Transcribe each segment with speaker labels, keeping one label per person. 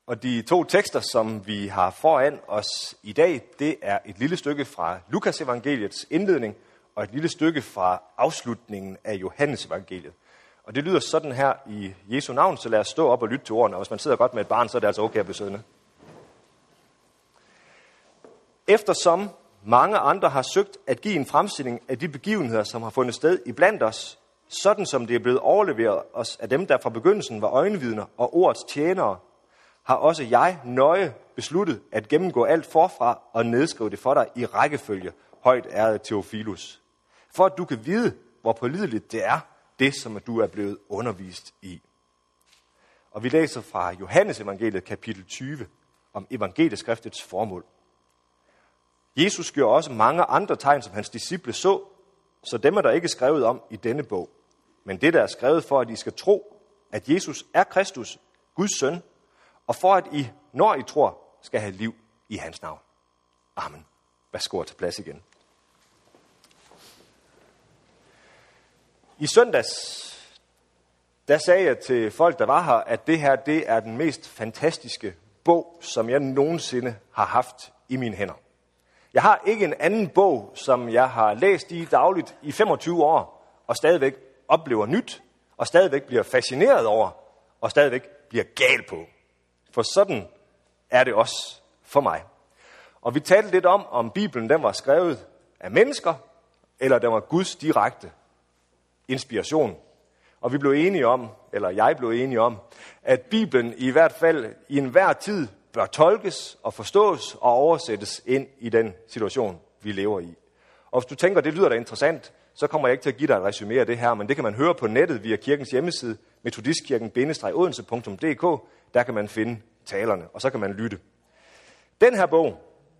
Speaker 1: Og de to tekster, som vi har foran os i dag, det er et lille stykke fra Lukas evangeliets indledning og et lille stykke fra afslutningen af Johannes evangeliet. Og det lyder sådan her i Jesu navn, så lad os stå op og lytte til ordene. Og hvis man sidder godt med et barn, så er det altså okay at blive siddende. Eftersom mange andre har søgt at give en fremstilling af de begivenheder, som har fundet sted iblandt os, sådan som det er blevet overleveret os af dem, der fra begyndelsen var øjenvidner og ordets tjenere, har også jeg nøje besluttet at gennemgå alt forfra og nedskrive det for dig i rækkefølge, højt ærede Theophilus, for at du kan vide, hvor pålideligt det er, det som du er blevet undervist i. Og vi læser fra Johannes evangeliet kapitel 20 om evangelieskriftets formål. Jesus gjorde også mange andre tegn, som hans disciple så dem er der ikke skrevet om i denne bog. Men det der er skrevet for, at I skal tro, at Jesus er Kristus, Guds søn, og for at I, når I tror, skal have liv i hans navn. Amen. Værsgo til plads igen. I søndags, der sagde jeg til folk, der var her, at det her, det er den mest fantastiske bog, som jeg nogensinde har haft i mine hænder. Jeg har ikke en anden bog, som jeg har læst i dagligt i 25 år, og stadigvæk oplever nyt, og stadigvæk bliver fascineret over, og stadigvæk bliver gal på. For sådan er det også for mig. Og vi talte lidt om Bibelen den var skrevet af mennesker, eller den var Guds direkte inspiration. Og vi blev enige om, eller jeg blev enig om, at Bibelen i hvert fald i enhver tid bør tolkes og forstås og oversættes ind i den situation, vi lever i. Og hvis du tænker, det lyder da interessant, så kommer jeg ikke til at give dig et resumé af det her, men det kan man høre på nettet via kirkens hjemmeside, metodistkirken-odense.dk. Der kan man finde talerne, og så kan man lytte. Den her bog,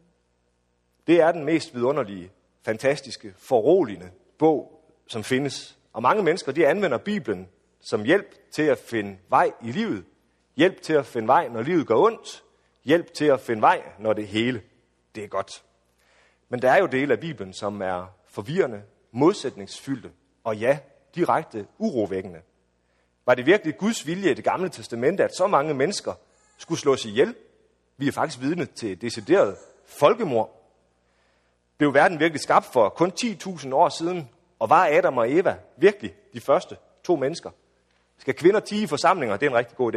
Speaker 1: det er den mest vidunderlige, fantastiske, foruroligende bog, som findes. Og mange mennesker, de anvender Bibelen som hjælp til at finde vej i livet, hjælp til at finde vej, når livet går ondt, hjælp til at finde vej, når det hele det er godt. Men der er jo dele af Bibelen, som er forvirrende, modsætningsfyldte og ja, direkte urovækkende. Var det virkelig Guds vilje i det gamle testamente, at så mange mennesker skulle slås ihjel? Vi er faktisk vidne til decideret folkemord. Blev verden virkelig skabt for kun 10.000 år siden? Og var Adam og Eva virkelig de første 2 mennesker? Skal kvinder tie i forsamlinger? Det er en rigtig god idé.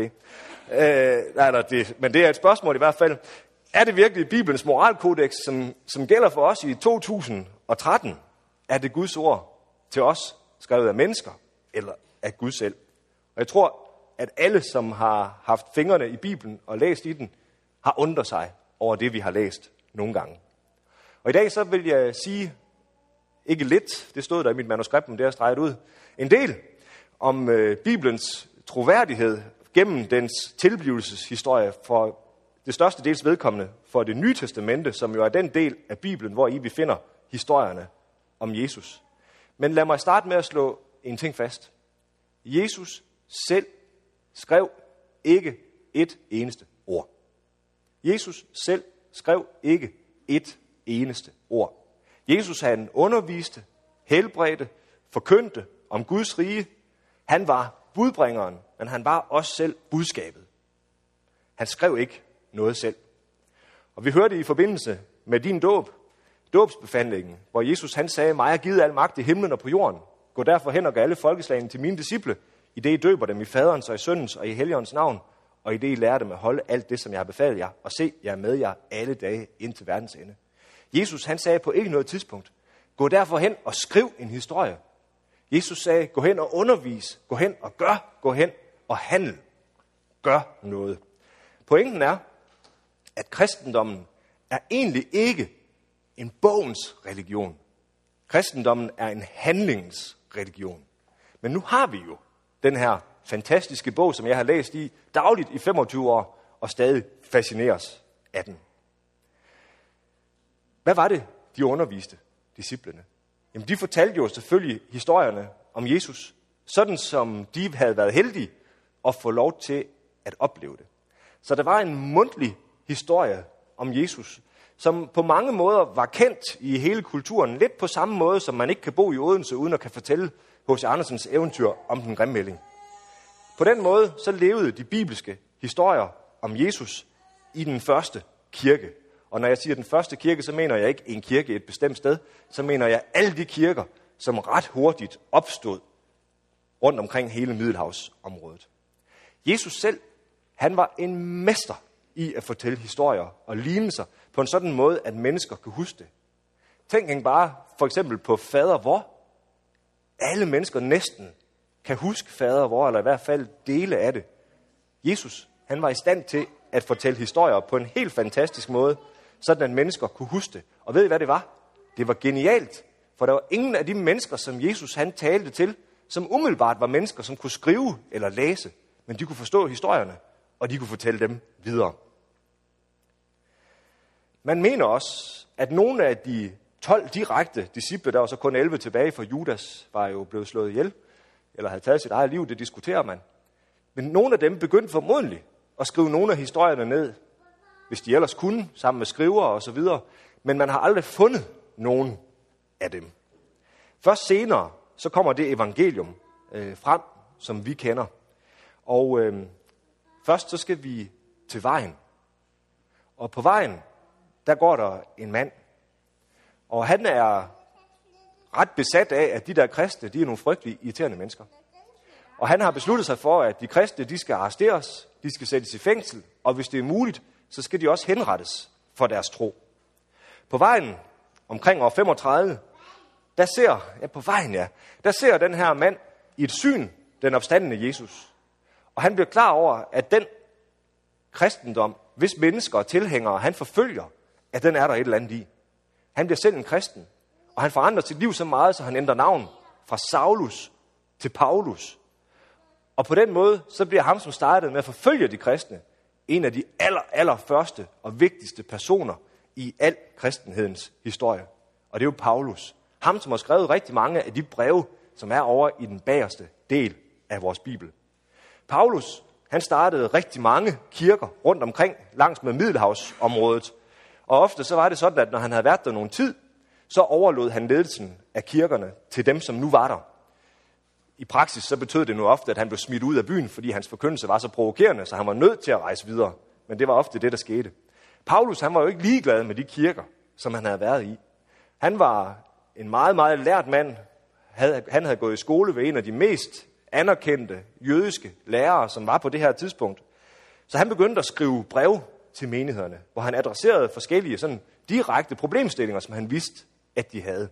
Speaker 1: Men det er et spørgsmål i hvert fald. Er det virkelig Bibelens moralkodex, som gælder for os i 2013? Er det Guds ord til os, skrevet af mennesker, eller af Gud selv? Og jeg tror, at alle, som har haft fingrene i Bibelen og læst i den, har undret sig over det, vi har læst nogle gange. Og i dag så vil jeg sige, ikke lidt, det stod der i mit manuskript, men det er streget ud, en del om Bibelens troværdighed gennem dens tilblivelseshistorie for det største dels vedkommende for det nye testamente, som jo er den del af Bibelen, hvor i vi finder historierne om Jesus. Men lad mig starte med at slå en ting fast. Jesus selv skrev ikke et eneste ord. Jesus selv skrev ikke et eneste ord. Jesus han underviste, helbredte, forkyndte om Guds rige. Han var budbringeren, men han var også selv budskabet. Han skrev ikke noget selv. Og vi hørte i forbindelse med din dåbsbefandlingen, hvor Jesus han sagde, mig har givet al magt i himlen og på jorden. Gå derfor hen og gør alle folkeslagene til mine disciple, i det I døber dem i faderens og i søndens og i helligåndens navn, og i det I lærer dem at holde alt det, som jeg har befalet jer, og se, jeg er med jer alle dage indtil verdens ende. Jesus han sagde på ikke noget tidspunkt, gå derfor hen og skriv en historie. Jesus sagde, gå hen og undervis, gå hen og gør, gå hen og handle. Gør noget. Pointen er, at kristendommen er egentlig ikke en bogens religion. Kristendommen er en handlingsreligion. Men nu har vi jo den her fantastiske bog, som jeg har læst i dagligt i 25 år, og stadig fascineres af den. Hvad var det, de underviste disciplene? Jamen, de fortalte jo selvfølgelig historierne om Jesus, sådan som de havde været heldige at få lov til at opleve det. Så der var en mundtlig historie om Jesus, som på mange måder var kendt i hele kulturen, lidt på samme måde, som man ikke kan bo i Odense, uden at kan fortælle H.C. Andersens eventyr om den grimme ælling. På den måde så levede de bibelske historier om Jesus i den første kirke. Og når jeg siger den første kirke, så mener jeg ikke en kirke et bestemt sted. Så mener jeg alle de kirker, som ret hurtigt opstod rundt omkring hele Middelhavsområdet. Jesus selv, han var en mester i at fortælle historier og lignelser på en sådan måde, at mennesker kan huske det. Tænk bare for eksempel på fader hvor. Alle mennesker næsten kan huske fader hvor, eller i hvert fald dele af det. Jesus, han var i stand til at fortælle historier på en helt fantastisk måde, sådan at mennesker kunne huske det. Og ved I, hvad det var? Det var genialt, for der var ingen af de mennesker, som Jesus han talte til, som umiddelbart var mennesker, som kunne skrive eller læse, men de kunne forstå historierne, og de kunne fortælle dem videre. Man mener også, at nogle af de 12 direkte disciple, der var så kun 11 tilbage, for Judas var jo blevet slået ihjel, eller havde taget sit eget liv, det diskuterer man. Men nogle af dem begyndte formodentlig at skrive nogle af historierne ned, hvis de ellers kunne, sammen med skrivere og så videre. Men man har aldrig fundet nogen af dem. Først senere, så kommer det evangelium frem, som vi kender. Og først så skal vi til vejen. Og på vejen, der går der en mand. Og han er ret besat af, at de der kristne, de er nogle frygtelige, irriterende mennesker. Og han har besluttet sig for, at de kristne, de skal arresteres, de skal sættes i fængsel, og hvis det er muligt, så skal de også henrettes for deres tro. På vejen, omkring år 35, der ser den her mand i et syn, den opstandende Jesus. Og han bliver klar over, at den kristendom, hvis mennesker og tilhængere, han forfølger, at den er der et eller andet i. Han bliver selv en kristen, og han forandrer sit liv så meget, så han ændrer navn fra Saulus til Paulus. Og på den måde, så bliver ham, som startede med at forfølge de kristne, en af de allerførste og vigtigste personer i al kristenhedens historie. Og det er jo Paulus. Ham, som har skrevet rigtig mange af de breve, som er over i den bagerste del af vores Bibel. Paulus, han startede rigtig mange kirker rundt omkring langs med Middelhavsområdet. Og ofte så var det sådan, at når han havde været der nogen tid, så overlod han ledelsen af kirkerne til dem, som nu var der. I praksis så betød det nu ofte, at han blev smidt ud af byen, fordi hans forkyndelse var så provokerende, så han var nødt til at rejse videre. Men det var ofte det, der skete. Paulus, han var jo ikke ligeglad med de kirker, som han havde været i. Han var en meget, meget lært mand. Han havde gået i skole ved en af de mest anerkendte jødiske lærere, som var på det her tidspunkt. Så han begyndte at skrive brev til menighederne, hvor han adresserede forskellige sådan direkte problemstillinger, som han vidste, at de havde.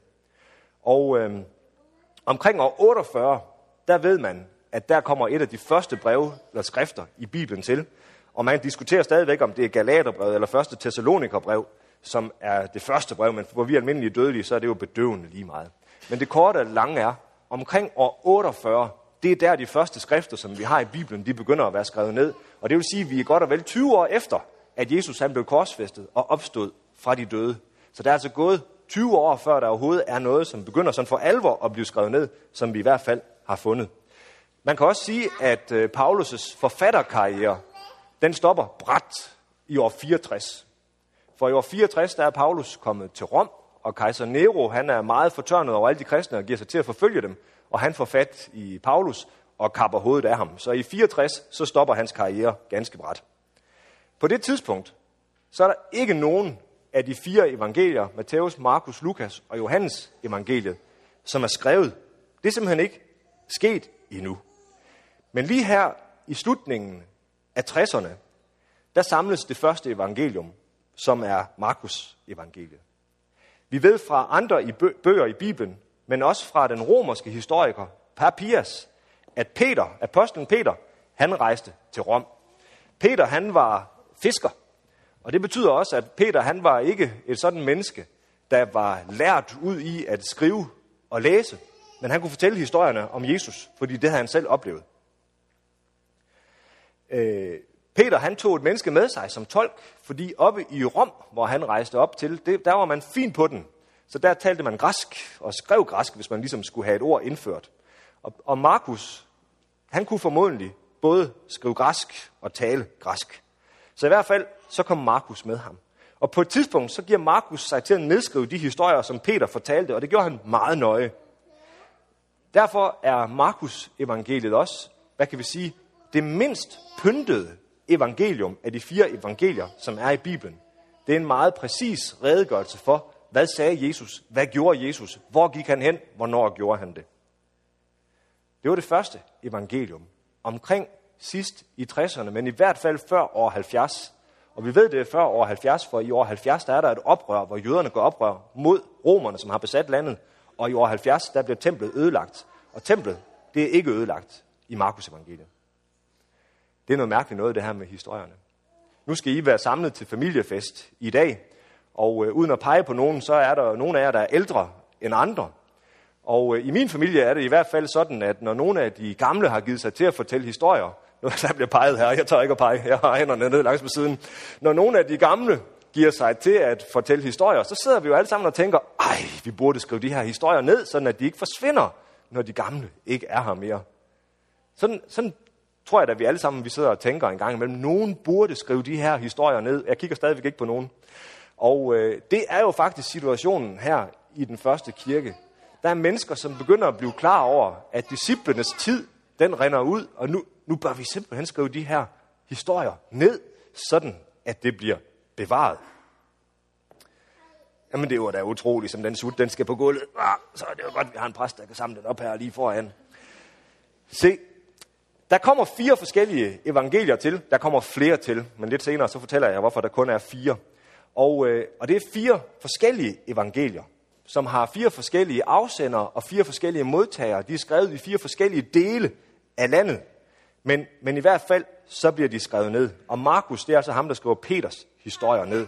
Speaker 1: Og omkring år 48, der ved man, at der kommer et af de første breve eller skrifter i Bibelen til. Og man diskuterer stadigvæk, om det er Galaterbrevet eller første Thessalonikerbrev, som er det første brev, men hvor vi er almindelige dødelige, så er det jo bedøvende lige meget. Men det korte og lange er, omkring år 48, det er der de første skrifter, som vi har i Bibelen, de begynder at være skrevet ned. Og det vil sige, at vi er godt og vel 20 år efter, at Jesus han blev korsfæstet og opstod fra de døde. Så der er altså gået 20 år, før der overhovedet er noget, som begynder sådan for alvor at blive skrevet ned, som vi i hvert fald har fundet. Man kan også sige, at Paulus' forfatterkarriere, den stopper brat i år 64. For i år 64, der er Paulus kommet til Rom, og kejser Nero, han er meget fortørnet over alle de kristne og giver sig til at forfølge dem, og han får fat i Paulus og kapper hovedet af ham. Så i 64, så stopper hans karriere ganske brat. På det tidspunkt, så er der ikke nogen af de 4 evangelier, Matthæus, Markus, Lukas og Johannes evangeliet, som er skrevet. Det er simpelthen ikke sket endnu. Men lige her i slutningen af 60'erne, der samles det første evangelium, som er Markus evangeliet. Vi ved fra andre bøger i Bibelen, men også fra den romerske historiker Papias, at apostlen Peter, han rejste til Rom. Peter, han var fisker, og det betyder også, at Peter, han var ikke et sådan menneske, der var lært ud i at skrive og læse, men han kunne fortælle historierne om Jesus, fordi det havde han selv oplevet. Peter, han tog et menneske med sig som tolk, fordi oppe i Rom, hvor han rejste op til, der var man fin på den. Så der talte man græsk og skrev græsk, hvis man ligesom skulle have et ord indført. Og Markus, han kunne formodentlig både skrive græsk og tale græsk. Så i hvert fald, så kom Markus med ham. Og på et tidspunkt, så giver Markus sig til at nedskrive de historier, som Peter fortalte, og det gjorde han meget nøje. Derfor er Markus evangeliet også, det mindst pyntede evangelium af de 4 evangelier, som er i Bibelen, det er en meget præcis redegørelse for, hvad sagde Jesus, hvad gjorde Jesus, hvor gik han hen, hvornår gjorde han det. Det var det første evangelium, omkring sidst i 60'erne, men i hvert fald før år 70. Og vi ved det før år 70, for i år 70 der er der et oprør, hvor jøderne går oprør mod romerne, som har besat landet. Og i år 70 der bliver templet ødelagt. Og templet, det er ikke ødelagt i Markus evangeliet. Det er noget mærkeligt noget, det her med historierne. Nu skal I være samlet til familiefest i dag, og uden at pege på nogen, så er der nogle af jer, der er ældre end andre. Og i min familie er det i hvert fald sådan, at når nogle af de gamle har givet sig til at fortælle historier, nu der bliver peget her, jeg tør ikke at pege, jeg har hænderne ned langs på siden. Når nogle af de gamle giver sig til at fortælle historier, så sidder vi jo alle sammen og tænker, vi burde skrive de her historier ned, sådan at de ikke forsvinder, når de gamle ikke er her mere. Sådan tror jeg, at vi alle sammen vi sidder og tænker en gang imellem, nogen burde skrive de her historier ned. Jeg kigger stadigvæk ikke på nogen. Og det er jo faktisk situationen her i den første kirke. Der er mennesker, som begynder at blive klar over, at disciplenes tid, den rinder ud, og nu bør vi simpelthen skrive de her historier ned, sådan at det bliver bevaret. Jamen det var da utroligt, som den sut, den skal på gulvet. Så er det jo godt, vi har en præst, der kan samle den op her lige foran. Se, der kommer 4 forskellige evangelier til. Der kommer flere til, men lidt senere så fortæller jeg, hvorfor der kun er 4. Og det er 4 forskellige evangelier, som har 4 forskellige afsendere og 4 forskellige modtagere. De er skrevet i 4 forskellige dele af landet. Men i hvert fald, så bliver de skrevet ned. Og Markus, det er altså ham, der skriver Peters historier ned.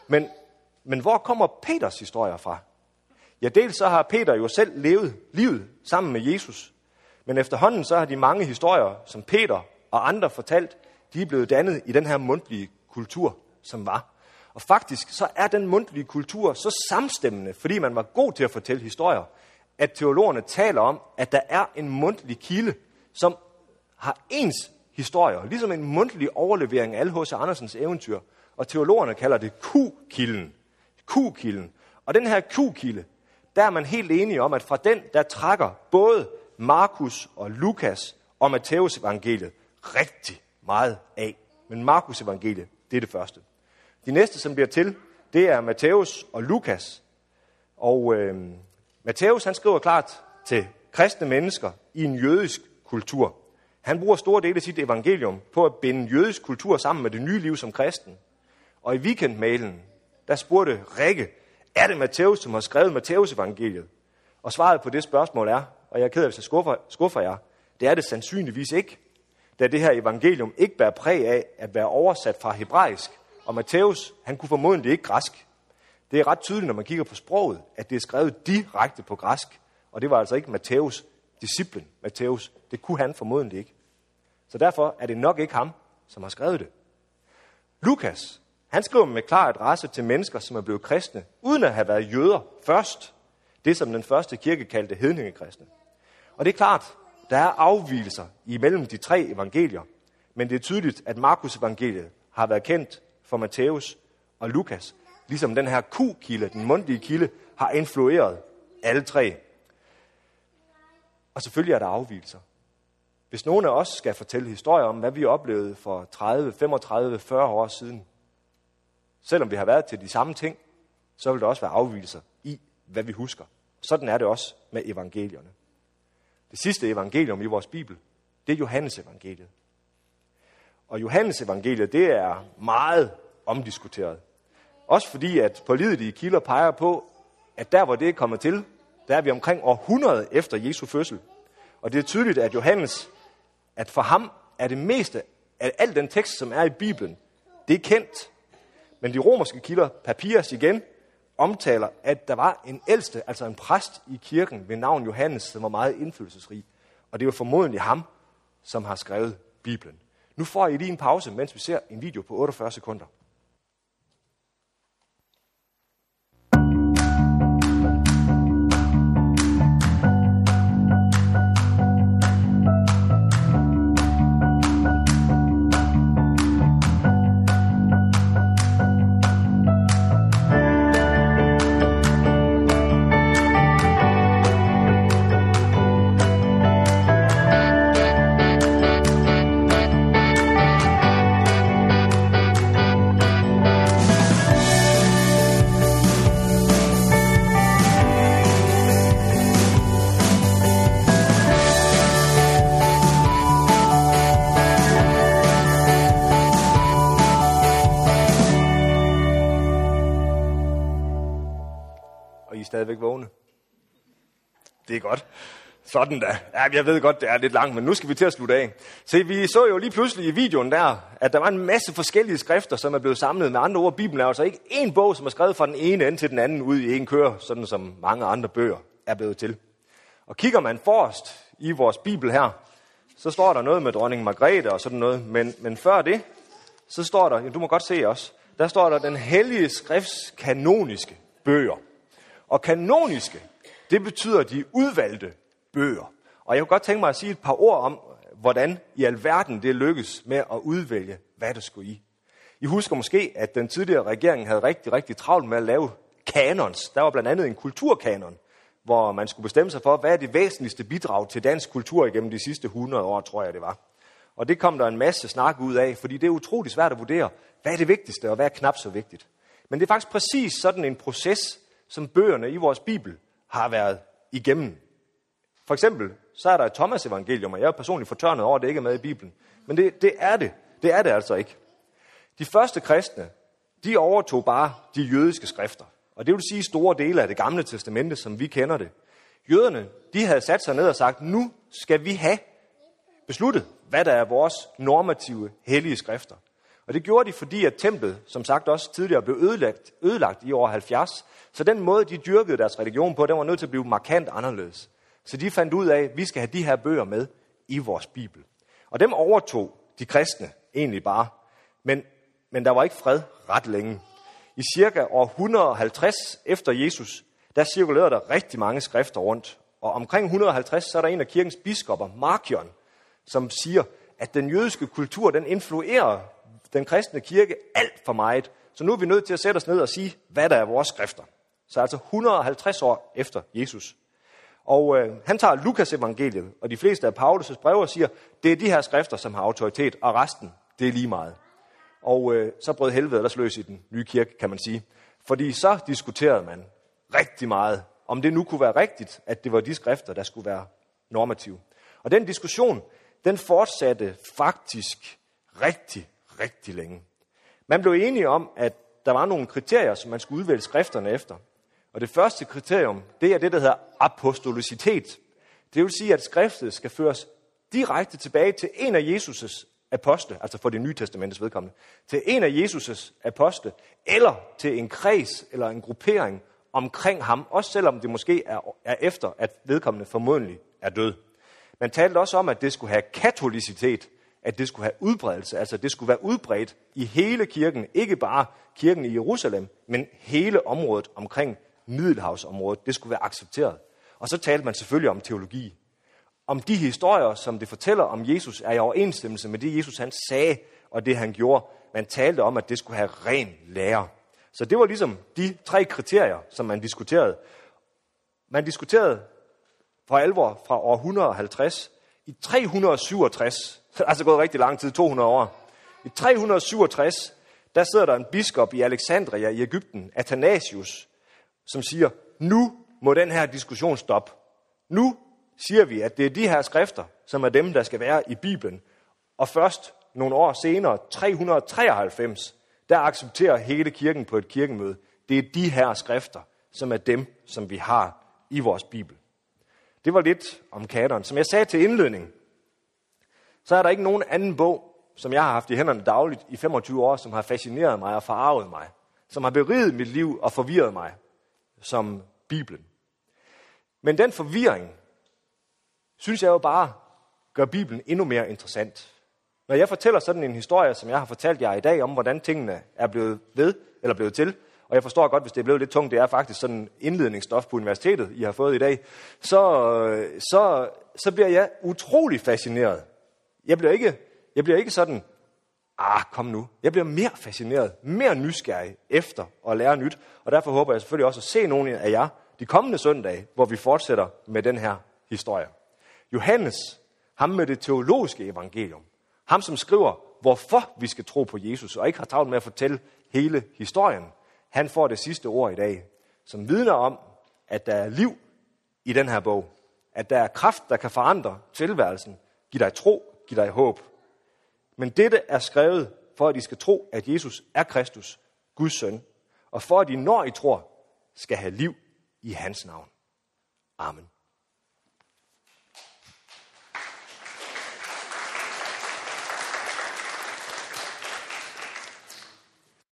Speaker 1: Men hvor kommer Peters historier fra? Ja, dels så har Peter jo selv levet livet sammen med Jesus. Men efterhånden så har de mange historier, som Peter og andre fortalt, de er blevet dannet i den her mundtlige kultur, som var. Og faktisk så er den mundtlige kultur så samstemmende, fordi man var god til at fortælle historier, at teologerne taler om, at der er en mundtlig kilde, som har ens historier, ligesom en mundtlig overlevering af alle H.C. Andersens eventyr. Og teologerne kalder det Q-kilden. Q-kilden. Og den her Q-kilde, der er man helt enige om, at fra den, der trækker både Markus og Lukas og Matteus evangeliet rigtig meget af. Men Markus evangeliet, det er det første. De næste, som bliver til, det er Matteus og Lukas. Og Matteus, han skriver klart til kristne mennesker i en jødisk kultur. Han bruger store dele af sit evangelium på at binde jødisk kultur sammen med det nye liv som kristen. Og i weekendmailen, der spurgte Rikke, er det Matteus, som har skrevet Matteus evangeliet? Og svaret på det spørgsmål er, og jeg er ked af, hvis jeg skuffer jer, det er det sandsynligvis ikke, da det her evangelium ikke bærer præg af at være oversat fra hebraisk. Og Matteus, han kunne formodentlig ikke græsk. Det er ret tydeligt, når man kigger på sproget, at det er skrevet direkte på græsk. Og det var altså ikke Matteus' disciplen, Matteus. Det kunne han formodentlig ikke. Så derfor er det nok ikke ham, som har skrevet det. Lukas, han skriver med klar adresse til mennesker, som er blevet kristne, uden at have været jøder først. Det, som den første kirke kaldte hedningekristne. Og det er klart, der er afvigelser imellem de 3 evangelier. Men det er tydeligt, at Markus evangeliet har været kendt for Matteus og Lukas. Ligesom den her Q-kilde, den mundtlige kilde, har influeret alle 3. Og selvfølgelig er der afvigelser. Hvis nogen af os skal fortælle historier om, hvad vi oplevede for 30, 35, 40 år siden, selvom vi har været til de samme ting, så vil der også være afvigelser i, hvad vi husker. Sådan er det også med evangelierne. Det sidste evangelium i vores Bibel, det er Johannes evangeliet. Og Johannes evangeliet, det er meget omdiskuteret. Også fordi, at pålidelige kilder peger på, at der, hvor det er kommet til, der er vi omkring århundrede efter Jesu fødsel. Og det er tydeligt, at Johannes, at for ham er det meste af al den tekst, som er i Bibelen, det er kendt. Men de romerske kilder, Papias igen, omtaler, at der var en ældste, altså en præst i kirken ved navn Johannes, som var meget indflydelsesrig. Og det var formodentlig ham, som har skrevet Bibelen. Nu får I lige en pause, mens vi ser en video på 48 sekunder. I er stadigvæk vågne. Det er godt. Sådan da. Ja, jeg ved godt, det er lidt langt, men nu skal vi til at slutte af. Se, vi så jo lige pludselig i videoen der, at der var en masse forskellige skrifter, som er blevet samlet. Med andre ord, Bibelen er altså ikke én bog, som er skrevet fra den ene ende til den anden ud i en kør, sådan som mange andre bøger er blevet til. Og kigger man forrest i vores Bibel her, så står der noget med dronning Margrethe og sådan noget. Men før det, så står der, du må godt se os, der står der den hellige skrifts kanoniske bøger. Og kanoniske, det betyder de udvalgte bøger. Og jeg kunne godt tænke mig at sige et par ord om, hvordan i alverden det lykkes med at udvælge, hvad der skulle i. I husker måske, at den tidligere regering havde rigtig, rigtig travlt med at lave kanons. Der var blandt andet en kulturkanon, hvor man skulle bestemme sig for, hvad er det væsentligste bidrag til dansk kultur igennem de sidste 100 år, tror jeg det var. Og det kom der en masse snak ud af, fordi det er utroligt svært at vurdere, hvad er det vigtigste og hvad er knap så vigtigt. Men det er faktisk præcis sådan en proces, som bøgerne i vores Bibel har været igennem. For eksempel, så er der et Thomas evangelium, og jeg er personligt fortørnet over, at det ikke er med i Bibelen. Men det er det. Det er det altså ikke. De første kristne, de overtog bare de jødiske skrifter. Og det vil sige store dele af det gamle testamente, som vi kender det. Jøderne, de havde sat sig ned og sagt, nu skal vi have besluttet, hvad der er vores normative hellige skrifter. Og det gjorde de, fordi at templet, som sagt også tidligere, blev ødelagt i år 70. Så den måde, de dyrkede deres religion på, den var nødt til at blive markant anderledes. Så de fandt ud af, at vi skal have de her bøger med i vores Bibel. Og dem overtog de kristne egentlig bare. Men der var ikke fred ret længe. I cirka år 150 efter Jesus, der cirkulerede der rigtig mange skrifter rundt. Og omkring 150, så er der en af kirkens biskopper, Markion, som siger, at den jødiske kultur, den influerer den kristne kirke alt for meget. Så nu er vi nødt til at sætte os ned og sige, hvad der er vores skrifter. Så altså 150 år efter Jesus. Og han tager Lukas evangeliet, og de fleste af Paulus' breve og siger, det er de her skrifter, som har autoritet, og resten, det er lige meget. Og så brød helvede ellers løs i den nye kirke, kan man sige. Fordi så diskuterede man rigtig meget, om det nu kunne være rigtigt, at det var de skrifter, der skulle være normative. Og den diskussion, den fortsatte faktisk rigtig, rigtig længe. Man blev enige om, at der var nogle kriterier, som man skulle udvælge skrifterne efter. Og det første kriterium, det er det, der hedder apostolicitet. Det vil sige, at skriftet skal føres direkte tilbage til en af Jesus' apostle, altså for det nye testamentes vedkommende, til en af Jesus' apostle, eller til en kreds eller en gruppering omkring ham, også selvom det måske er efter, at vedkommende formodentlig er død. Man talte også om, at det skulle have katolicitet, at det skulle have udbredelse, altså det skulle være udbredt i hele kirken, ikke bare kirken i Jerusalem, men hele området omkring Middelhavsområdet, det skulle være accepteret. Og så talte man selvfølgelig om teologi. Om de historier, som det fortæller om Jesus, er i overensstemmelse med det, Jesus han sagde, og det han gjorde. Man talte om, at det skulle have ren lære. Så det var ligesom de 3 kriterier, som man diskuterede. Man diskuterede for alvor fra år 150 i 367, altså gået rigtig lang tid, 200 år. I 367, der sidder der en biskop i Alexandria i Egypten, Athanasius, som siger, nu må den her diskussion stoppe. Nu siger vi, at det er de her skrifter, som er dem, der skal være i Bibelen. Og først nogle år senere, 393, der accepterer hele kirken på et kirkemøde. Det er de her skrifter, som er dem, som vi har i vores Bibel. Det var lidt om kanon. Som jeg sagde til indledning, så er der ikke nogen anden bog, som jeg har haft i hænderne dagligt i 25 år, som har fascineret mig og forarvet mig. Som har beriget mit liv og forvirret mig, som Bibelen. Men den forvirring, synes jeg jo bare, gør Bibelen endnu mere interessant. Når jeg fortæller sådan en historie, som jeg har fortalt jer i dag, om hvordan tingene er blevet til, og jeg forstår godt, hvis det er blevet lidt tungt, det er faktisk sådan indledningsstof på universitetet, I har fået i dag, så bliver jeg utrolig fascineret. Jeg bliver ikke sådan, kom nu. Jeg bliver mere fascineret, mere nysgerrig efter at lære nyt, og derfor håber jeg selvfølgelig også at se nogle af jer de kommende søndage, hvor vi fortsætter med den her historie. Johannes, ham med det teologiske evangelium, ham som skriver, hvorfor vi skal tro på Jesus, og ikke har travlt med at fortælle hele historien, han får det sidste ord i dag, som vidner om, at der er liv i den her bog, at der er kraft, der kan forandre tilværelsen, give dig tro, give dig håb. Men dette er skrevet for, at I skal tro, at Jesus er Kristus, Guds søn, og for at I, når I tror, skal have liv i hans navn. Amen.